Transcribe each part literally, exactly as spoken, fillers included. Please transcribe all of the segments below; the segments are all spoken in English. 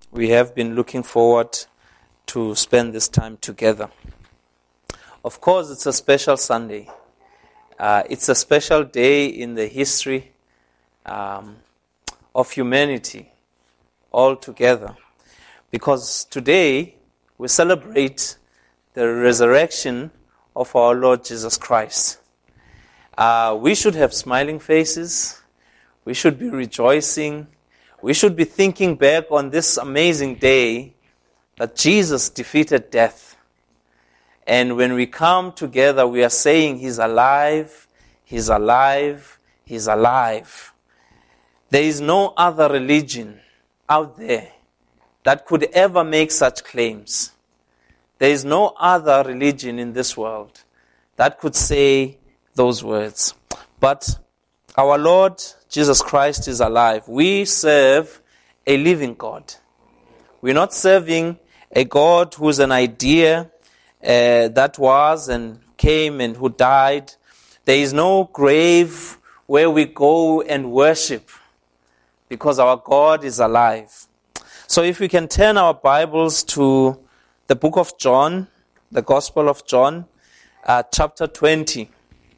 we have been looking forward to spend this time together. Of course, it's a special Sunday. Uh, it's a special day in the history um, of humanity all together. Because today we celebrate the resurrection of our Lord Jesus Christ. Uh, we should have smiling faces. We should be rejoicing. We should be thinking back on this amazing day that Jesus defeated death. And when we come together, we are saying He's alive, He's alive, He's alive. There is no other religion out there that could ever make such claims. There is no other religion in this world that could say those words. But our Lord Jesus Christ is alive. We serve a living God. We're not serving a God who's an idea uh, that was and came and who died. There is no grave where we go and worship because our God is alive. So if we can turn our Bibles to the book of John, the Gospel of John, uh, chapter twenty.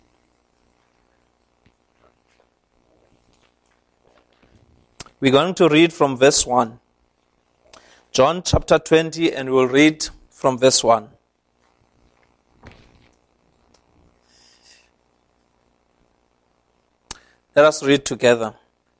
We're going to read from verse one. John chapter twenty, and we'll read from verse one. Let us read together.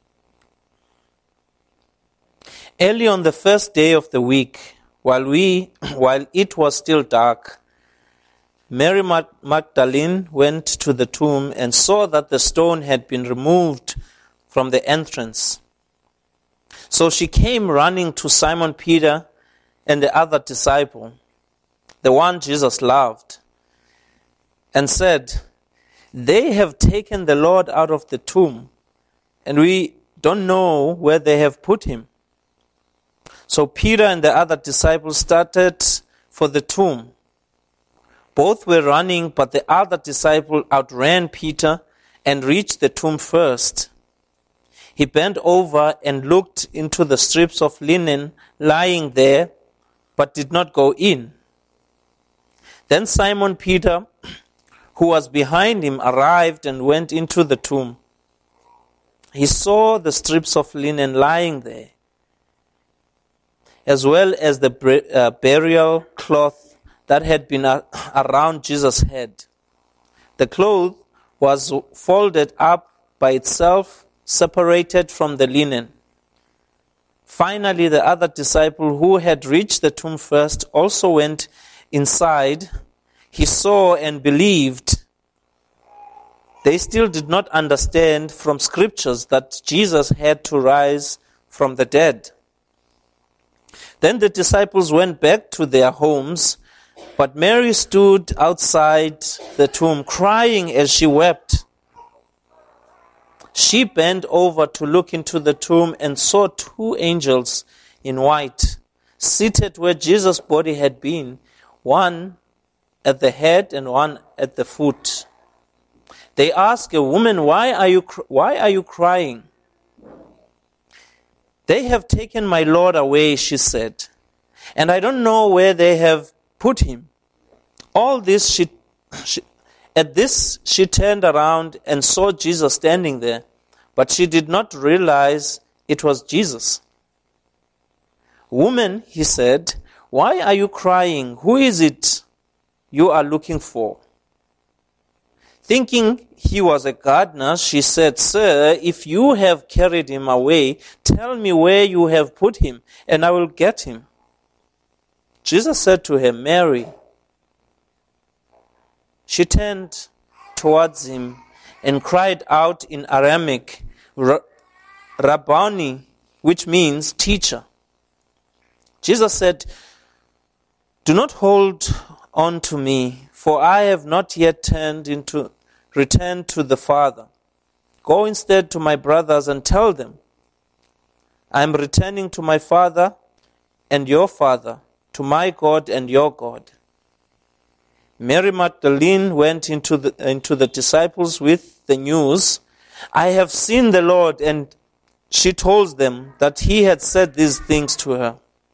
Early on the first day of the week, while we, while it was still dark, Mary Magdalene went to the tomb and saw that the stone had been removed from the entrance. So she came running to Simon Peter and the other disciple, the one Jesus loved, and said, "They have taken the Lord out of the tomb, and we don't know where they have put him." So Peter and the other disciple started for the tomb. Both were running, but the other disciple outran Peter and reached the tomb first. He bent over and looked into the strips of linen lying there, but did not go in. Then Simon Peter, who was behind him, arrived and went into the tomb. He saw the strips of linen lying there, as well as the uh, burial cloth that had been uh, around Jesus' head. The cloth was folded up by itself, separated from the linen. Finally, the other disciple who had reached the tomb first also went inside. He saw and believed. They still did not understand from scriptures that Jesus had to rise from the dead. Then the disciples went back to their homes, but Mary stood outside the tomb, crying as she wept. She bent over to look into the tomb and saw two angels in white, seated where Jesus' body had been, one at the head and one at the foot. They asked a woman, "Why are you why are you crying?" "They have taken my Lord away," she said, "and I don't know where they have put him." All this she, she At this, she turned around and saw Jesus standing there, but she did not realize it was Jesus. "Woman," he said, "why are you crying? Who is it you are looking for?" Thinking he was a gardener, she said, "Sir, if you have carried him away, tell me where you have put him, and I will get him." Jesus said to her, "Mary." She turned towards him and cried out in Aramaic, "Rabboni," which means teacher. Jesus said, "Do not hold on to me, for I have not yet turned into returned to the Father. Go instead to my brothers and tell them, I am returning to my Father and your Father, to my God and your God." Mary Magdalene went into the, into the disciples with the news, "I have seen the Lord," and she told them that he had said these things to her.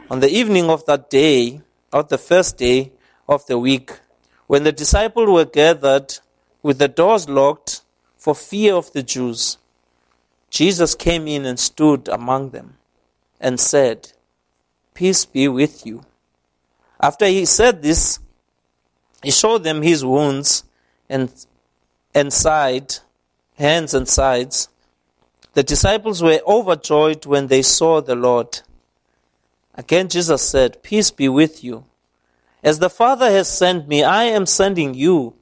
On the evening of that day, of the first day of the week, when the disciples were gathered with the doors locked for fear of the Jews, Jesus came in and stood among them and said, "Peace be with you." After he said this, he showed them his wounds and, and side, hands and sides. The disciples were overjoyed when they saw the Lord. Again Jesus said, "Peace be with you. As the Father has sent me, I am sending you."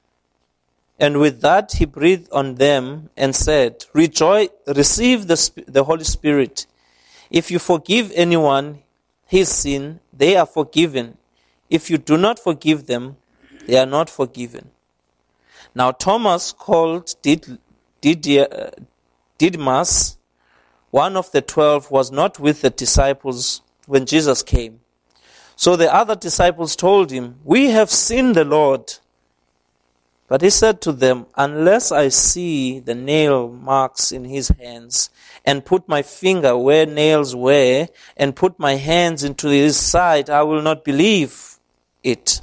And with that he breathed on them and said, "Rejoice, receive the, the Holy Spirit. If you forgive anyone his sin, they are forgiven. If you do not forgive them, they are not forgiven." Now Thomas, called Did, Didier, Didymus, one of the twelve, was not with the disciples when Jesus came. So the other disciples told him, "We have seen the Lord." But he said to them, "Unless I see the nail marks in his hands, and put my finger where nails were, and put my hands into his side, I will not believe it."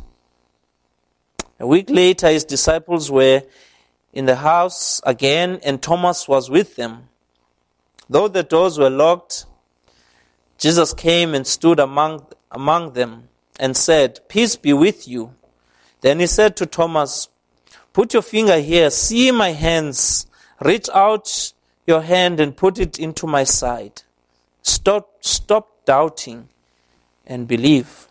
A week later, his disciples were in the house again, and Thomas was with them. Though the doors were locked, Jesus came and stood among, among them and said, "Peace be with you." Then he said to Thomas, "Put your finger here, see my hands. Reach out your hand and put it into my side. Stop, stop doubting and believe."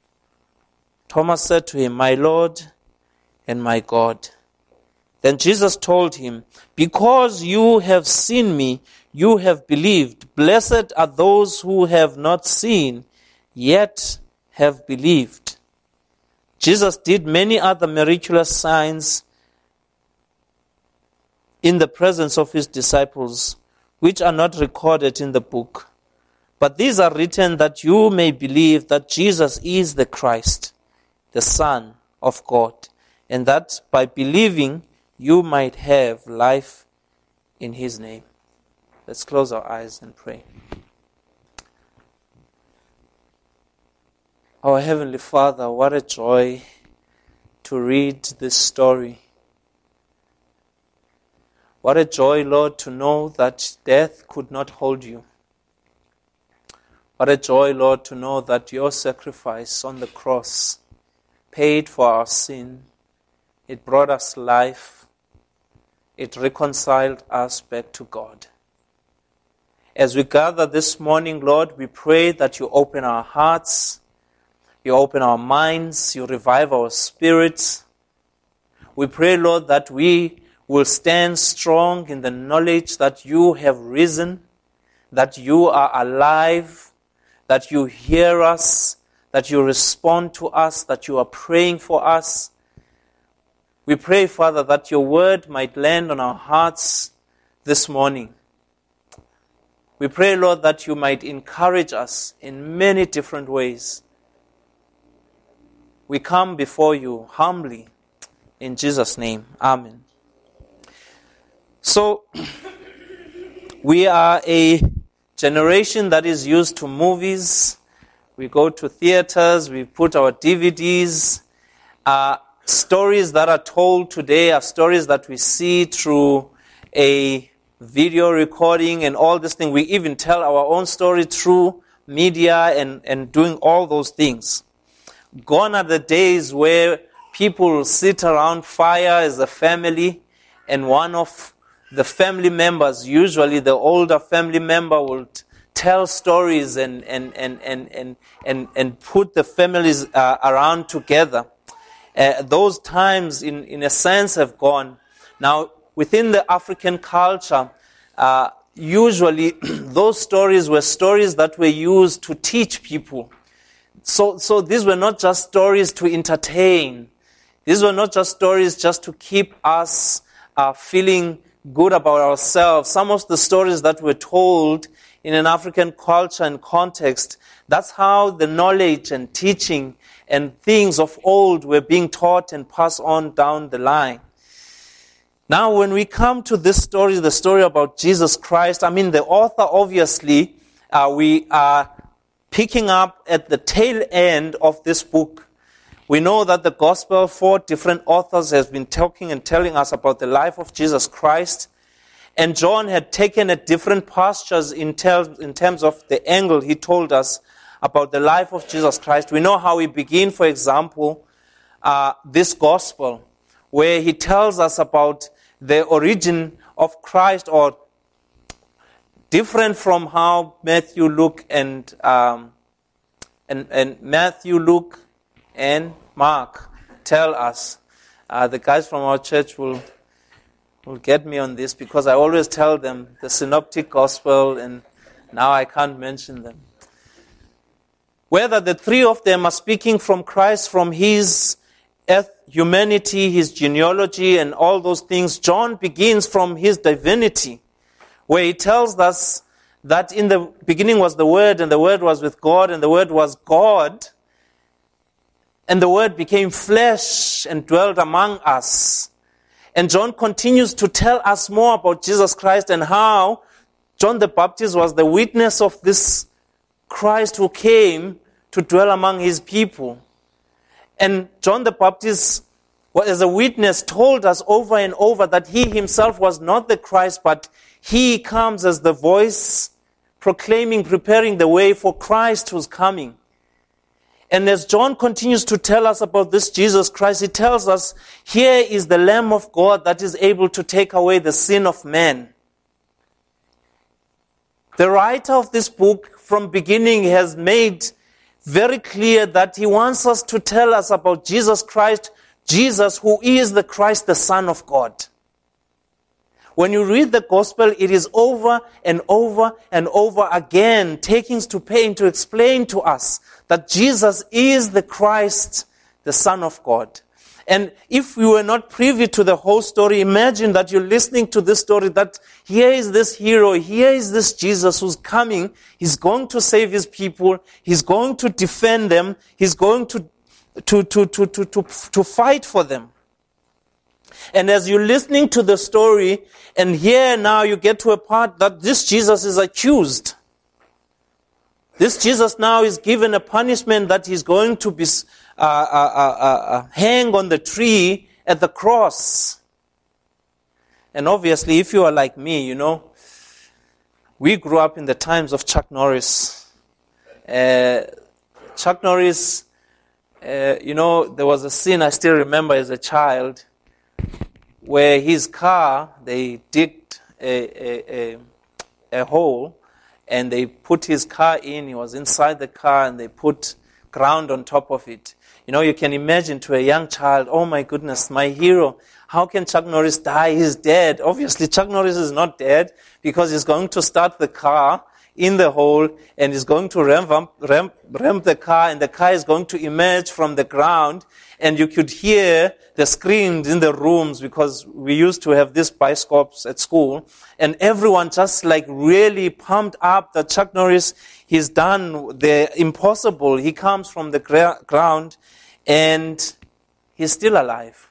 Thomas said to him, "My Lord and my God." Then Jesus told him, "Because you have seen me, you have believed. Blessed are those who have not seen, yet have believed." Jesus did many other miraculous signs in the presence of his disciples, which are not recorded in the book. But these are written that you may believe that Jesus is the Christ, the Son of God, and that by believing you might have life in his name. Let's close our eyes and pray. Our Heavenly Father, what a joy to read this story. What a joy, Lord, to know that death could not hold you. What a joy, Lord, to know that your sacrifice on the cross paid for our sin. It brought us life. It reconciled us back to God. As we gather this morning, Lord, we pray that you open our hearts, you open our minds, you revive our spirits. We pray, Lord, that we will stand strong in the knowledge that you have risen, that you are alive, that you hear us, that you respond to us, that you are praying for us. We pray, Father, that your word might land on our hearts this morning. We pray, Lord, that you might encourage us in many different ways. We come before you humbly in Jesus' name. Amen. So, we are a generation that is used to movies. We go to theaters, we put our D V Ds. Uh, stories that are told today are stories that we see through a video recording and all this thing. We even tell our own story through media and, and doing all those things. Gone are the days where people sit around fire as a family, and one of the family members, usually the older family member, will t- tell stories and and and and and and, and put the families uh, around together. Uh, those times, in, in a sense, have gone. Now, within the African culture, uh, usually those stories were stories that were used to teach people. So, so these were not just stories to entertain. These were not just stories just to keep us uh, feeling good about ourselves. Some of the stories that were told in an African culture and context, that's how the knowledge and teaching and things of old were being taught and passed on down the line. Now, when we come to this story, the story about Jesus Christ, I mean, the author, obviously, uh, we are picking up at the tail end of this book. We know that the gospel, four different authors has been talking and telling us about the life of Jesus Christ. And John had taken a different pastures in, tel- in terms of the angle he told us about the life of Jesus Christ. We know how we begin, for example, uh, this gospel, where he tells us about the origin of Christ, or different from how Matthew, Luke, and um, and, and Matthew, Luke, and Mark tell us. Uh, the guys from our church will will get me on this, because I always tell them the synoptic gospel, and now I can't mention them. Whether the three of them are speaking from Christ, from his earth, humanity, his genealogy, and all those things, John begins from his divinity, where he tells us that in the beginning was the Word, and the Word was with God, and the Word was God, and the Word became flesh and dwelt among us. And John continues to tell us more about Jesus Christ and how John the Baptist was the witness of this Christ who came to dwell among his people. And John the Baptist, as a witness, told us over and over that he himself was not the Christ, but he comes as the voice proclaiming, preparing the way for Christ who's coming. And as John continues to tell us about this Jesus Christ, he tells us, here is the Lamb of God that is able to take away the sin of man. The writer of this book from beginning has made very clear that he wants us to tell us about Jesus Christ, Jesus who is the Christ, the Son of God. When you read the gospel, it is over and over and over again, taking to pain to explain to us that Jesus is the Christ, the Son of God. And if we were not privy to the whole story, imagine that you're listening to this story, that here is this hero, here is this Jesus who's coming, he's going to save his people, he's going to defend them, he's going to, to, to, to, to, to, to fight for them. And as you're listening to the story, and here now you get to a part that this Jesus is accused. This Jesus now is given a punishment that he's going to be uh, uh, uh, uh, hang on the tree at the cross. And obviously, if you are like me, you know, we grew up in the times of Chuck Norris. Uh, Chuck Norris, uh, you know, there was a scene I still remember as a child, where his car, they digged a, a, a, a hole, and they put his car in. He was inside the car, and they put ground on top of it. You know, you can imagine to a young child, oh my goodness, my hero, how can Chuck Norris die? He's dead. Obviously, Chuck Norris is not dead, because he's going to start the car in the hole, and he's going to ramp, ramp, ramp the car, and the car is going to emerge from the ground, and you could hear the screams in the rooms, because we used to have these bioscopes at school, and everyone just like really pumped up that Chuck Norris, he's done the impossible. He comes from the gra- ground, and he's still alive.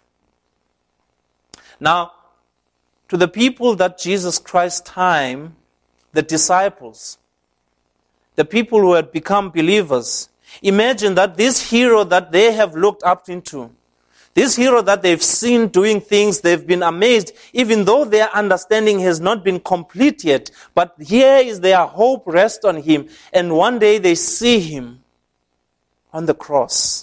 Now, to the people that Jesus Christ's time, the disciples, the people who had become believers, imagine that this hero that they have looked up into, this hero that they've seen doing things, they've been amazed, even though their understanding has not been complete yet. But here is their hope rest on him. And one day they see him on the cross.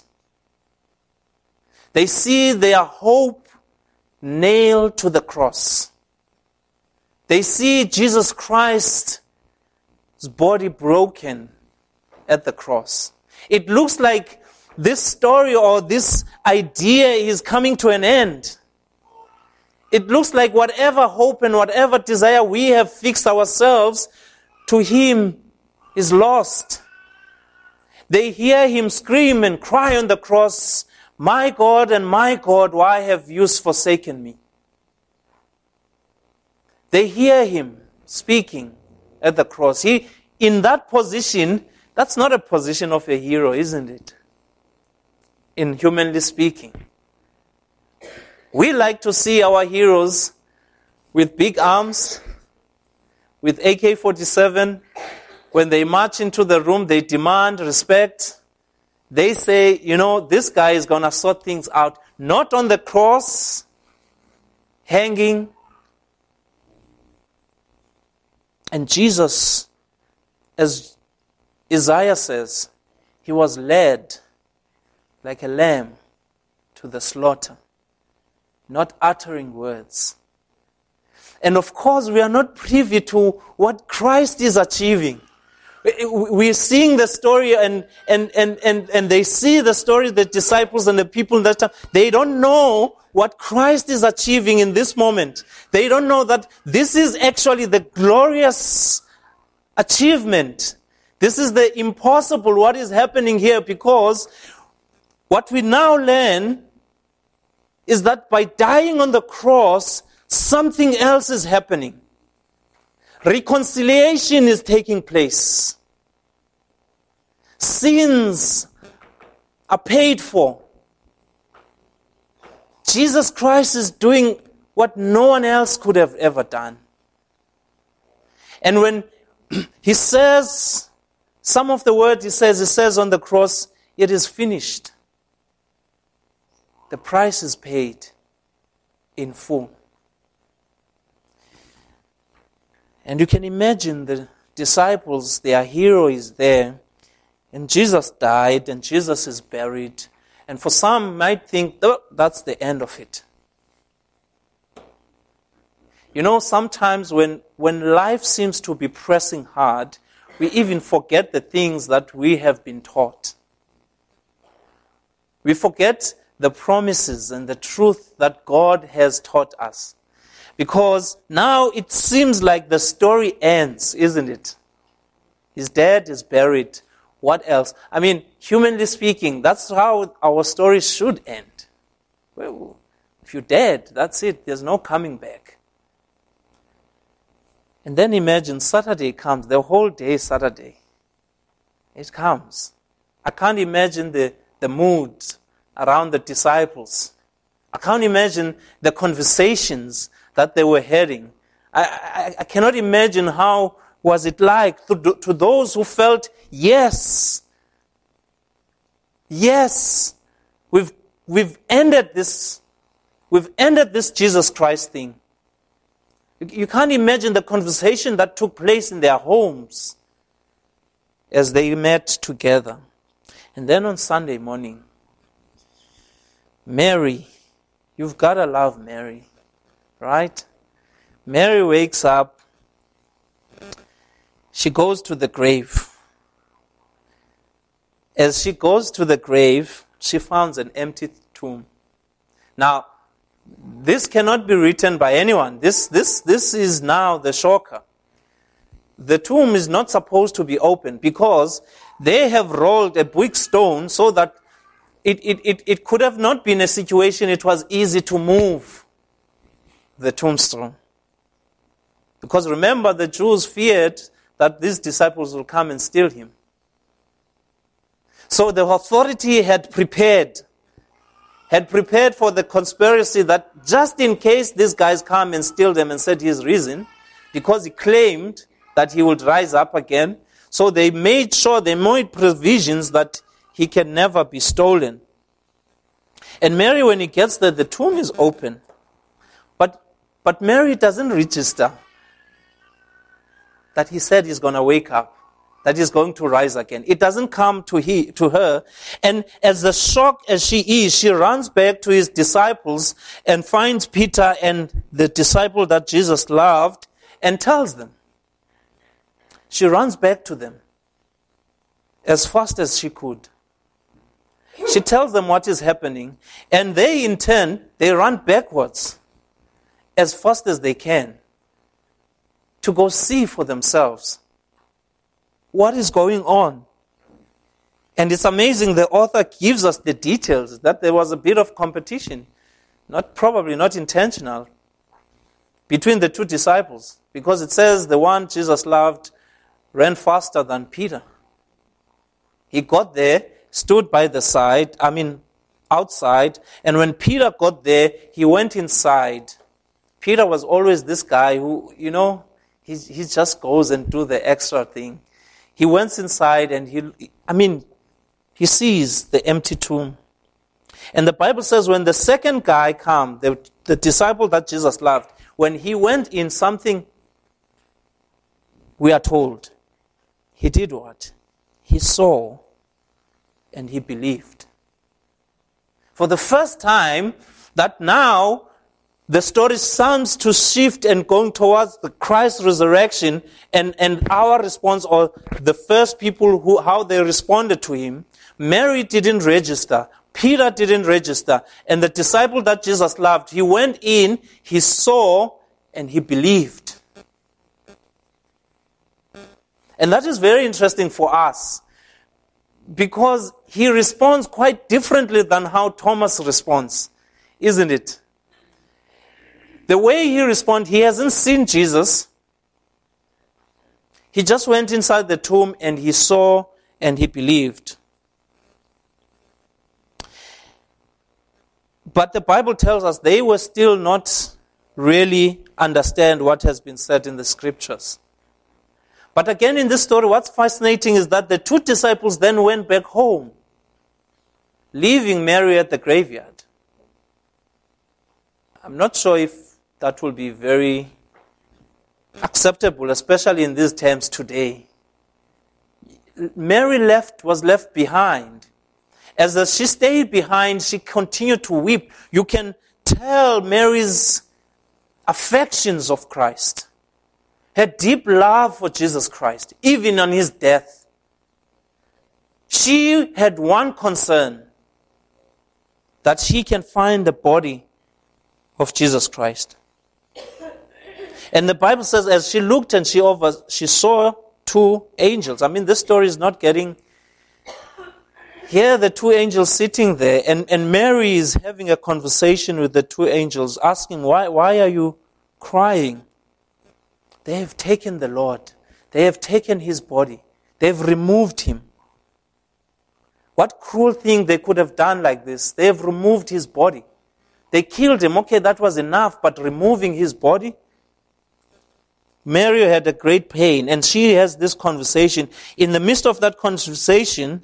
They see their hope nailed to the cross. They see Jesus Christ's body broken at the cross. It looks like this story or this idea is coming to an end. It looks like whatever hope and whatever desire we have fixed ourselves to him is lost. They hear him scream and cry on the cross, "My God and my God, why have you forsaken me?" They hear him speaking at the cross. He, in that position, that's not a position of a hero, isn't it? In humanly speaking. We like to see our heroes with big arms, with A K forty-seven, When they march into the room, they demand respect. They say, you know, this guy is going to sort things out. Not on the cross, hanging. And Jesus, as Isaiah says, he was led like a lamb to the slaughter, not uttering words. And of course, we are not privy to what Christ is achieving. We're seeing the story, and, and, and, and, and they see the story, the disciples and the people that time. They don't know what Christ is achieving in this moment. They don't know that this is actually the glorious achievement. This is the impossible, what is happening here, because what we now learn is that by dying on the cross, something else is happening. Reconciliation is taking place. Sins are paid for. Jesus Christ is doing what no one else could have ever done. And when he says, some of the words he says, he says on the cross, it is finished. The price is paid in full. And you can imagine the disciples, their hero is there, and Jesus died, and Jesus is buried. And for some might think, oh, that's the end of it. You know, sometimes when, when life seems to be pressing hard, we even forget the things that we have been taught. We forget the promises and the truth that God has taught us. Because now it seems like the story ends, isn't it? He's dead, he's buried. What else? I mean, humanly speaking, that's how our story should end. Well, if you're dead, that's it. There's no coming back. And then imagine Saturday comes, the whole day Saturday. It comes. I can't imagine the, the mood around the disciples. I can't imagine the conversations that they were heading. I, I, I cannot imagine how was it like to, to those who felt, yes, yes, we've we've ended this, we've ended this Jesus Christ thing. You, you can't imagine the conversation that took place in their homes as they met together. And then on Sunday morning, Mary, you've got to love Mary. Right? Mary wakes up. She goes to the grave. As she goes to the grave, she finds an empty tomb. Now, this cannot be written by anyone. This, this, this is now the shocker. The tomb is not supposed to be opened because they have rolled a big stone so that it, it, it, it could have not been a situation it was easy to move the tombstone. Because remember, the Jews feared that these disciples will come and steal him. So the authority had prepared, had prepared for the conspiracy that just in case these guys come and steal them and said he's risen, because he claimed that he would rise up again, so they made sure, they made provisions that he can never be stolen. And Mary, when he gets there, the tomb is open. But But Mary doesn't register that he said he's going to wake up, that he's going to rise again. It doesn't come to he, to her. And as the shocked as she is, she runs back to his disciples and finds Peter and the disciple that Jesus loved and tells them. She runs back to them as fast as she could. She tells them what is happening, and they in turn, they run backwards as fast as they can to go see for themselves what is going on. And it's amazing, the author gives us the details that there was a bit of competition, not probably not intentional, between the two disciples, because it says the one Jesus loved ran faster than Peter. He got there, stood by the side, I mean outside, and when Peter got there, he went inside. Peter was always this guy who, you know, he, he just goes and do the extra thing. he went inside and he, I mean, he sees the empty tomb. And the Bible says when the second guy came, the, the disciple that Jesus loved, when he went in, something, we are told, he did what? He saw and he believed. For the first time, that now the story seems to shift and going towards the Christ resurrection and, and our response, or the first people who how they responded to him. Mary didn't register. Peter didn't register. And the disciple that Jesus loved, he went in, he saw, and he believed. And that is very interesting for us, because he responds quite differently than how Thomas responds, isn't it? The way he responds, he hasn't seen Jesus. He just went inside the tomb and he saw and he believed. But the Bible tells us they were still not really understand what has been said in the scriptures. But again, in this story, what's fascinating is that the two disciples then went back home, leaving Mary at the graveyard. I'm not sure if that will be very acceptable, especially in these times today. Mary left, was left behind. As she stayed behind, she continued to weep. You can tell Mary's affections of Christ, her deep love for Jesus Christ, even on his death. She had one concern, that she can find the body of Jesus Christ. And the Bible says, as she looked and she over, she saw two angels. I mean, this story is not getting... Here the two angels sitting there, and, and Mary is having a conversation with the two angels, asking, why, why are you crying? They have taken the Lord. They have taken his body. They have removed him. What cruel thing they could have done like this? They have removed his body. They killed him. Okay, that was enough, but removing his body? Mary had a great pain, and she has this conversation. In the midst of that conversation,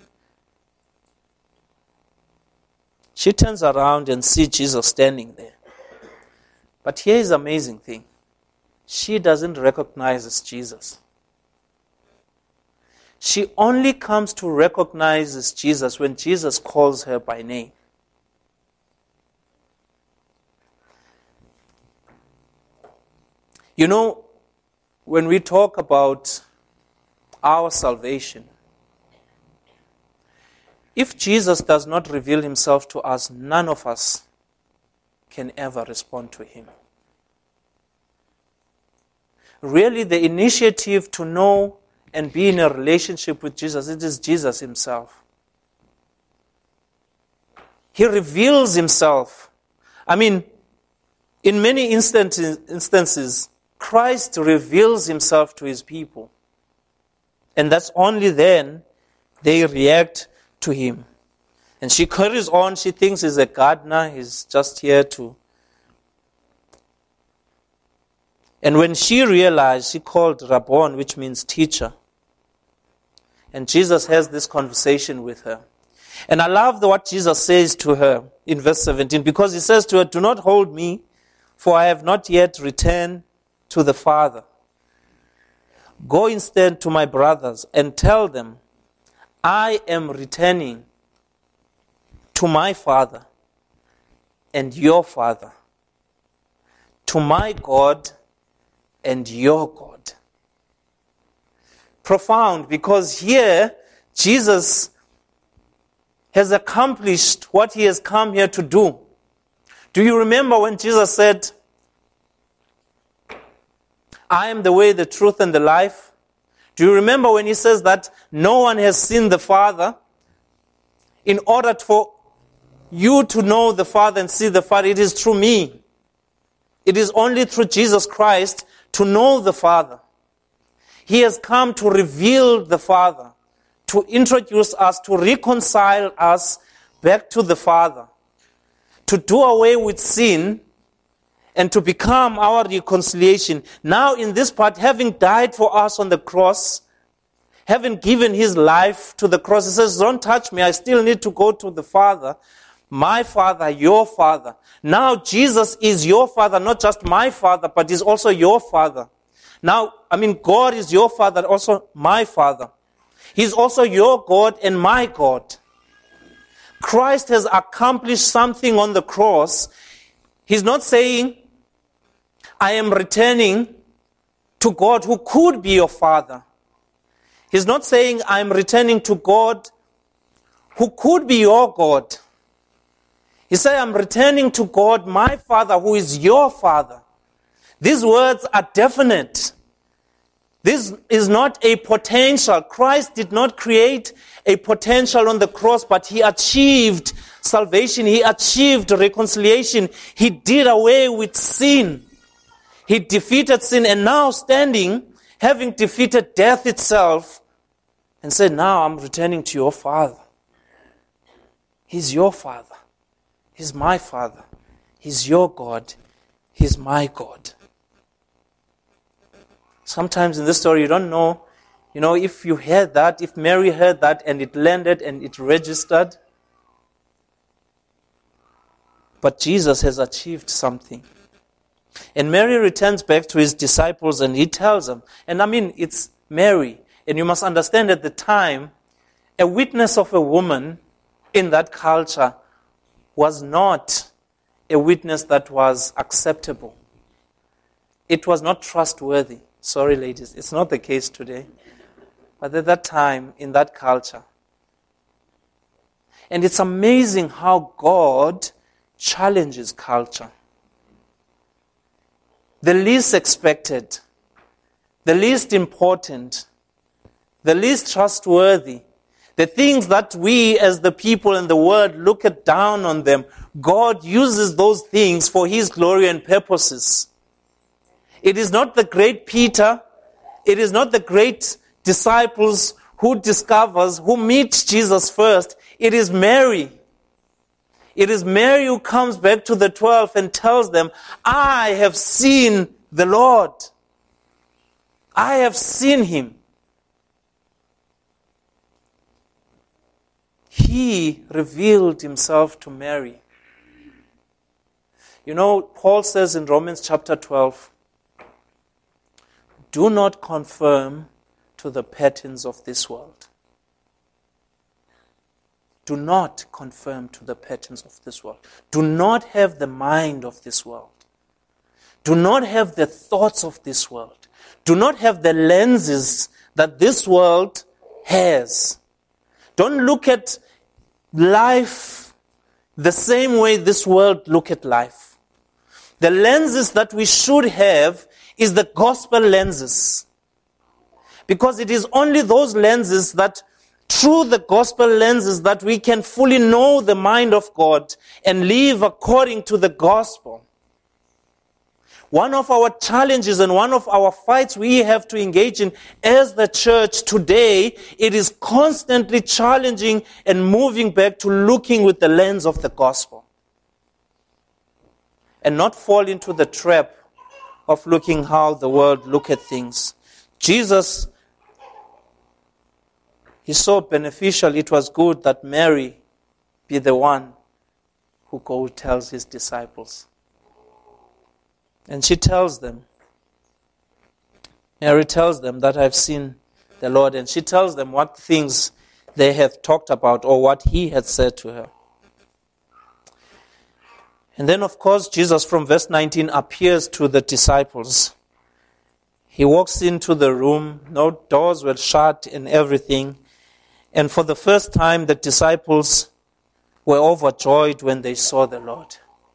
she turns around and sees Jesus standing there. But here is the amazing thing. She doesn't recognize it's Jesus. She only comes to recognize it's Jesus when Jesus calls her by name. You know, when we talk about our salvation, if Jesus does not reveal himself to us, none of us can ever respond to him. Really, the initiative to know and be in a relationship with Jesus, it is Jesus himself. He reveals himself. I mean, in many instances, Christ reveals himself to his people. And that's only then they react to him. And she carries on. She thinks he's a gardener. He's just here to... And when she realized, she called Rabbon, which means teacher. And Jesus has this conversation with her. And I love what Jesus says to her in verse seventeen, because he says to her, do not hold me, for I have not yet returned to the Father. Go instead to my brothers and tell them, I am returning to my Father and your Father, to my God and your God. Profound, because here Jesus has accomplished what he has come here to do. Do you remember when Jesus said, I am the way, the truth, and the life? Do you remember when he says that no one has seen the Father? In order for you to know the Father and see the Father, it is through me. It is only through Jesus Christ to know the Father. He has come to reveal the Father, to introduce us, to reconcile us back to the Father, to do away with sin, and to become our reconciliation. Now in this part, having died for us on the cross, having given his life to the cross, he says, don't touch me, I still need to go to the Father. My Father, your Father. Now Jesus is your Father, not just my Father, but is also your Father. Now, I mean, God is your Father, also my Father. He's also your God and my God. Christ has accomplished something on the cross. He's not saying, I am returning to God who could be your Father. He's not saying, I am returning to God who could be your God. He said, I'm returning to God, my Father, who is your Father. These words are definite. This is not a potential. Christ did not create a potential on the cross, but he achieved salvation. He achieved reconciliation. He did away with sin. He defeated sin, and now standing, having defeated death itself, and said, now I'm returning to your Father. He's your Father. He's my Father. He's your God. He's my God. Sometimes in this story you don't know, you know, if you heard that, if Mary heard that and it landed and it registered. But Jesus has achieved something. And Mary returns back to his disciples and he tells them, and I mean, it's Mary. And you must understand at the time, a witness of a woman in that culture was not a witness that was acceptable. It was not trustworthy. Sorry, ladies, it's not the case today. But at that time, in that culture. And it's amazing how God challenges culture. The least expected, the least important, the least trustworthy, the things that we as the people in the world look at down on them, God uses those things for his glory and purposes. It is not the great Peter, it is not the great disciples who discovers, who meet Jesus first. It is Mary. It is Mary who comes back to the twelve and tells them, I have seen the Lord. I have seen him. He revealed himself to Mary. You know, Paul says in Romans chapter twelve, do not conform to the patterns of this world. Do not conform to the patterns of this world. Do not have the mind of this world. Do not have the thoughts of this world. Do not have the lenses that this world has. Don't look at life the same way this world look at life. The lenses that we should have is the gospel lenses. Because it is only those lenses that, through the gospel lenses, that we can fully know the mind of God and live according to the gospel. One of our challenges and one of our fights we have to engage in as the church today, it is constantly challenging and moving back to looking with the lens of the gospel. And not fall into the trap of looking how the world look at things. Jesus, he saw beneficial, it was good that Mary be the one who go tells his disciples. And she tells them, Mary tells them that I've seen the Lord, and she tells them what things they have talked about or what he had said to her. And then, of course, Jesus from verse nineteen appears to the disciples. He walks into the room, no doors were shut and everything. And for the first time, the disciples were overjoyed when they saw the Lord.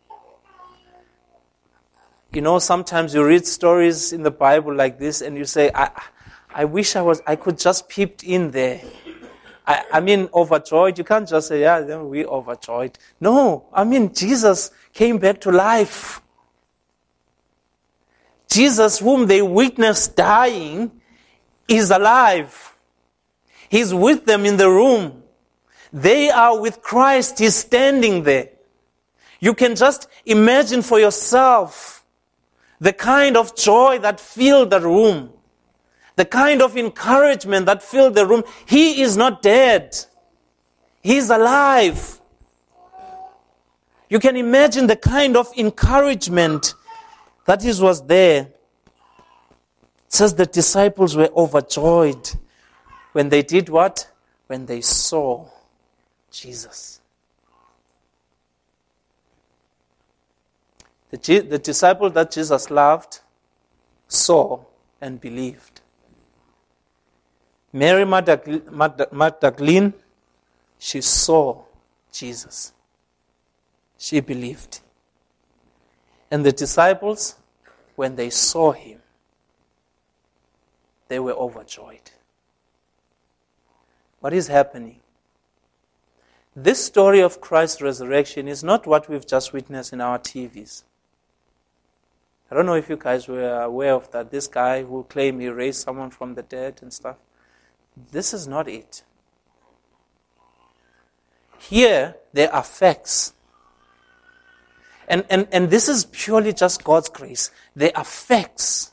You know, sometimes you read stories in the Bible like this and you say, I, I wish I was, I could just peeped in there. I, I mean, overjoyed. You can't just say, yeah, then we overjoyed. No, I mean, Jesus came back to life. Jesus, whom they witnessed dying, is alive. He's with them in the room. They are with Christ. He's standing there. You can just imagine for yourself the kind of joy that filled the room. The kind of encouragement that filled the room. He is not dead. He's alive. You can imagine the kind of encouragement that is was there. It says the disciples were overjoyed when they did what? When they saw Jesus. The, the disciple that Jesus loved saw and believed. Mary Magdalene, she saw Jesus. She believed. And the disciples, when they saw him, they were overjoyed. What is happening? This story of Christ's resurrection is not what we've just witnessed in our T Vs. I don't know if you guys were aware of that. This guy who claimed he raised someone from the dead and stuff. This is not it. Here, there are facts. And, and, and this is purely just God's grace. There are facts.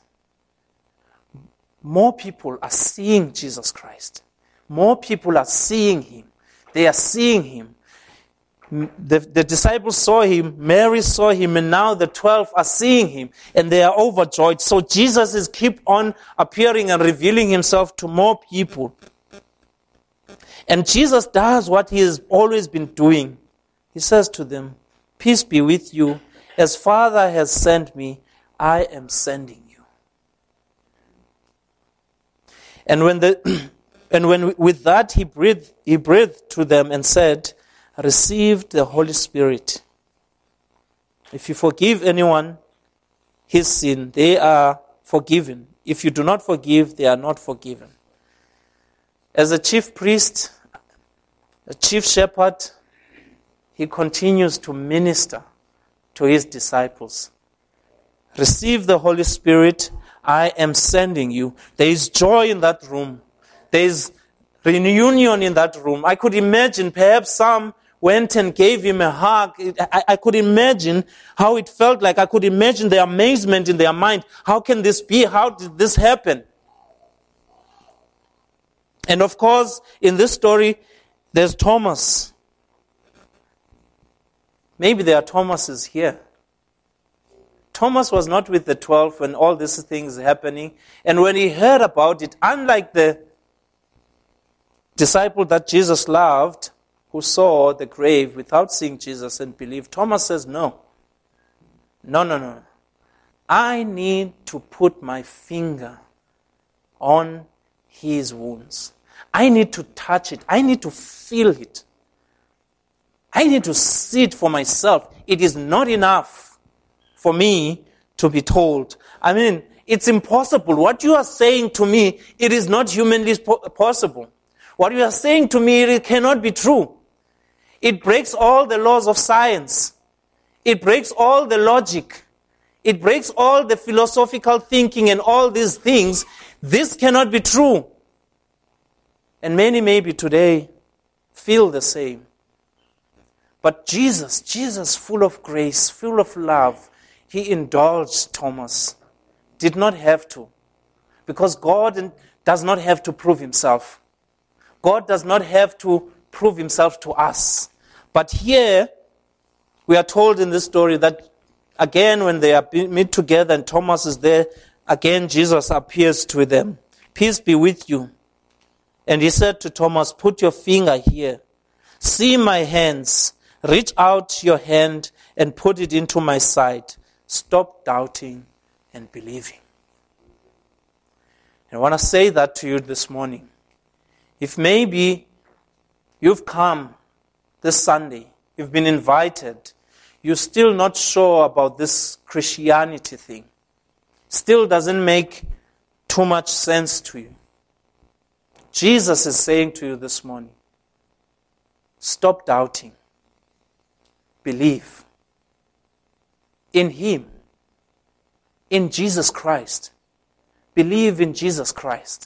More people are seeing Jesus Christ. More people are seeing him. They are seeing him. The, the disciples saw him, Mary saw him, and now the twelve are seeing him, and they are overjoyed. So Jesus is keep on appearing and revealing himself to more people. And Jesus does what he has always been doing. He says to them, "Peace be with you. As Father has sent me, I am sending you." And when the and when with that he breathed, he breathed to them and said, "Receive the Holy Spirit. If you forgive anyone his sin, they are forgiven. If you do not forgive, they are not forgiven." As a chief priest, a chief shepherd, he continues to minister to his disciples. Receive the Holy Spirit. I am sending you. There is joy in that room. There is reunion in that room. I could imagine perhaps some went and gave him a hug. I, I could imagine how it felt like. I could imagine the amazement in their mind. How can this be? How did this happen? And of course, in this story, there's Thomas. Maybe there are Thomases here. Thomas was not with the twelve when all these things are happening. And when he heard about it, unlike the disciple that Jesus loved, who saw the grave without seeing Jesus and believed, Thomas says, no. No, no, no. I need to put my finger on his wounds. I need to touch it. I need to feel it. I need to see it for myself. It is not enough for me to be told. I mean, it's impossible. What you are saying to me, it is not humanly possible. What you are saying to me, it cannot be true. It breaks all the laws of science. It breaks all the logic. It breaks all the philosophical thinking and all these things. This cannot be true. And many maybe today feel the same. But Jesus, Jesus full of grace, full of love, he indulged Thomas. Did not have to. Because God does not have to prove himself. God does not have to prove himself to us. But here, we are told in this story that again when they are meet together and Thomas is there, again Jesus appears to them. "Peace be with you." And he said to Thomas, "Put your finger here. See my hands. Reach out your hand and put it into my side. Stop doubting and believing." And I want to say that to you this morning. If maybe you've come this Sunday, you've been invited, you're still not sure about this Christianity thing, still doesn't make too much sense to you, Jesus is saying to you this morning, stop doubting. Believe in him, in Jesus Christ. Believe in Jesus Christ.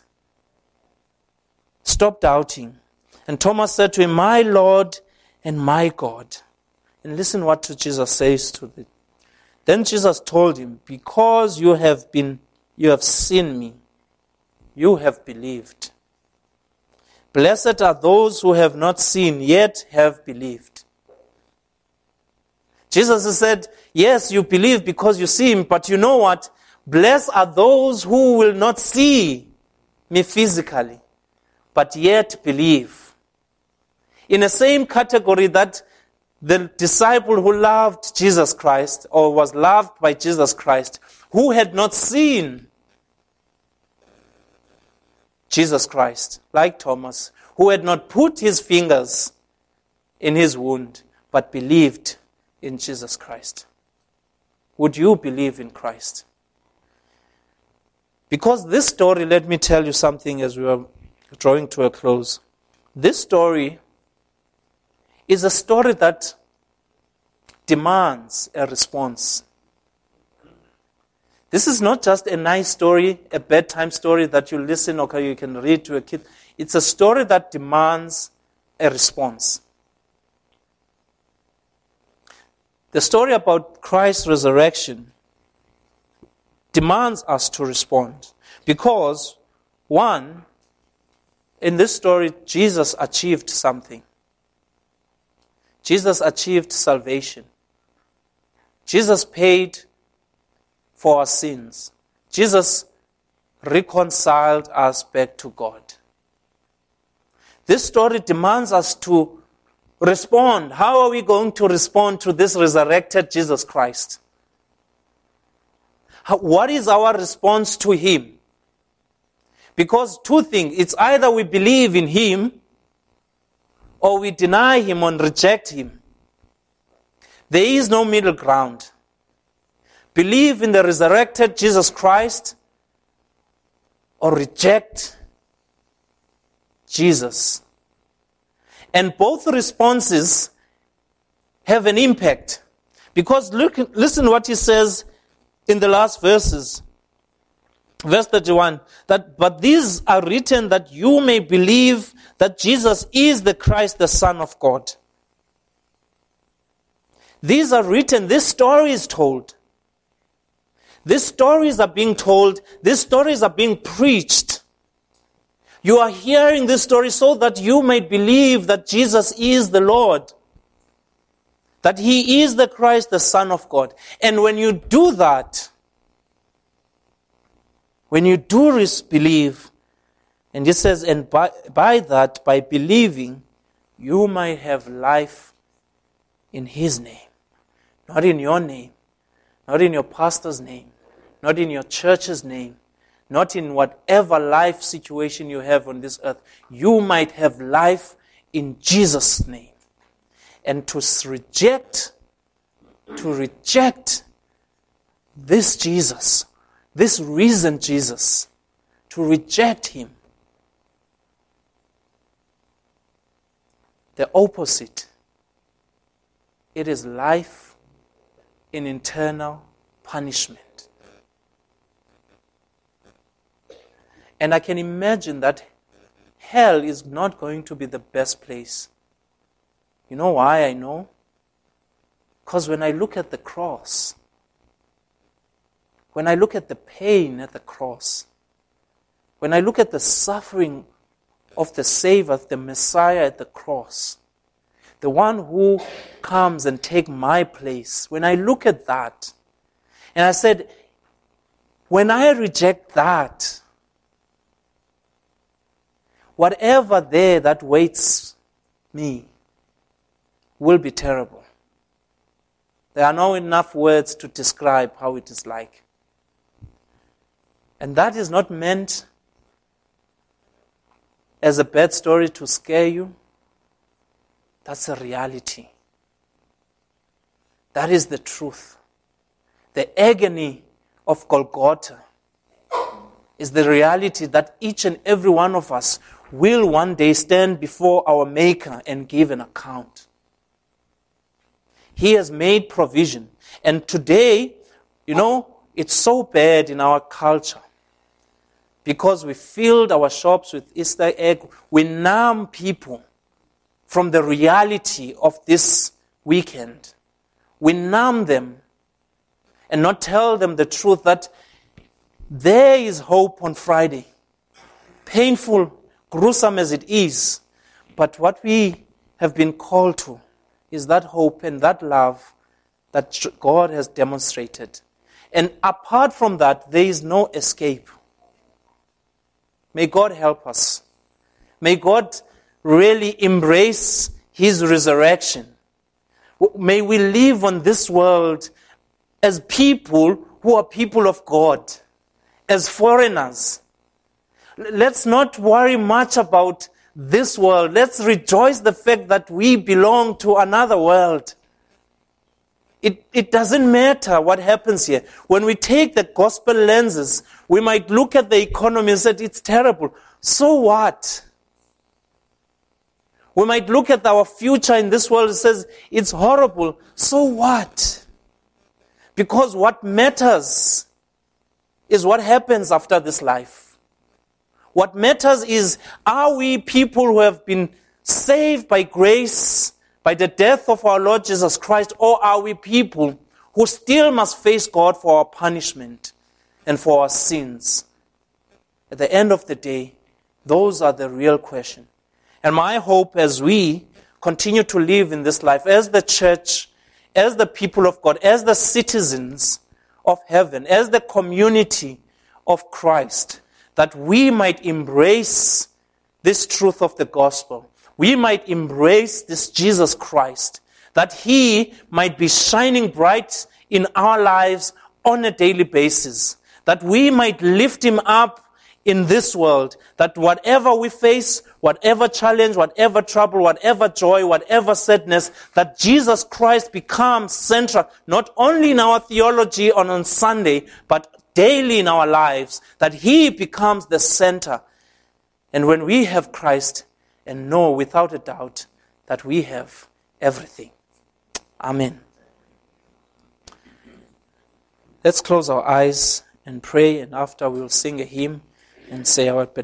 Stop doubting. And Thomas said to him, "My Lord and my God." And listen what Jesus says to them. Then Jesus told him, "Because you have been, you have seen me, you have believed. Blessed are those who have not seen, yet have believed. Jesus has said, yes, you believe because you see him, but you know what? Blessed are those who will not see me physically, but yet believe. In the same category that the disciple who loved Jesus Christ, or was loved by Jesus Christ, who had not seen Jesus Christ, like Thomas, who had not put his fingers in his wound, but believed in Jesus Christ. Would you believe in Christ? Because this story, let me tell you something as we are drawing to a close. This story is a story that demands a response. This is not just a nice story, a bedtime story that you listen or you can read to a kid. It's a story that demands a response. The story about Christ's resurrection demands us to respond. Because, one, in this story, Jesus achieved something. Jesus achieved salvation. Jesus paid for our sins. Jesus reconciled us back to God. This story demands us to respond. How are we going to respond to this resurrected Jesus Christ? How, what is our response to him? Because two things, it's either we believe in him or we deny him and reject him. There is no middle ground. Believe in the resurrected Jesus Christ or reject Jesus. And both responses have an impact. Because look, listen what he says in the last verses. Verse thirty-one, that but these are written that you may believe that Jesus is the Christ, the Son of God. These are written, this story is told. These stories are being told, these stories are being preached. You are hearing this story so that you may believe that Jesus is the Lord. That he is the Christ, the Son of God. And when you do that, when you do believe, and it says, and by, by that, by believing, you might have life in his name. Not in your name. Not in your pastor's name. Not in your church's name. Not in whatever life situation you have on this earth. You might have life in Jesus' name. And to reject, to reject this Jesus, this risen Jesus, to reject him, the opposite, it is life in eternal punishment. And I can imagine that hell is not going to be the best place. You know why I know? Because when I look at the cross, when I look at the pain at the cross, when I look at the suffering of the Savior, the Messiah at the cross, the one who comes and takes my place, when I look at that, and I said, when I reject that, whatever there that waits me will be terrible. There are not enough words to describe how it is like. And that is not meant as a bad story to scare you. That's a reality. That is the truth. The agony of Golgotha is the reality that each and every one of us will one day stand before our Maker and give an account. He has made provision. And today, you know, it's so bad in our culture. Because we filled our shops with Easter egg, we numb people from the reality of this weekend. We numb them and not tell them the truth that there is hope on Friday. painful, gruesome as it is, but what we have been called to is that hope and that love that God has demonstrated. And apart from that, there is no escape. May God help us. May God really embrace His resurrection. May we live on this world as people who are people of God, as foreigners. Let's not worry much about this world. Let's rejoice the fact that we belong to another world. It, it doesn't matter what happens here. When we take the gospel lenses, we might look at the economy and say, it's terrible. So what? We might look at our future in this world and says, it's horrible. So what? Because what matters is what happens after this life. What matters is, are we people who have been saved by grace, by the death of our Lord Jesus Christ, or are we people who still must face God for our punishment and for our sins? At the end of the day, those are the real questions. And my hope as we continue to live in this life, as the church, as the people of God, as the citizens of heaven, as the community of Christ, that we might embrace this truth of the gospel. We might embrace this Jesus Christ, that He might be shining bright in our lives on a daily basis, that we might lift Him up in this world, that whatever we face, whatever challenge, whatever trouble, whatever joy, whatever sadness, that Jesus Christ becomes central, not only in our theology on, on Sunday, but daily in our lives, that He becomes the center. And when we have Christ, and know without a doubt that we have everything. Amen. Let's close our eyes and pray, and after we'll sing a hymn and say our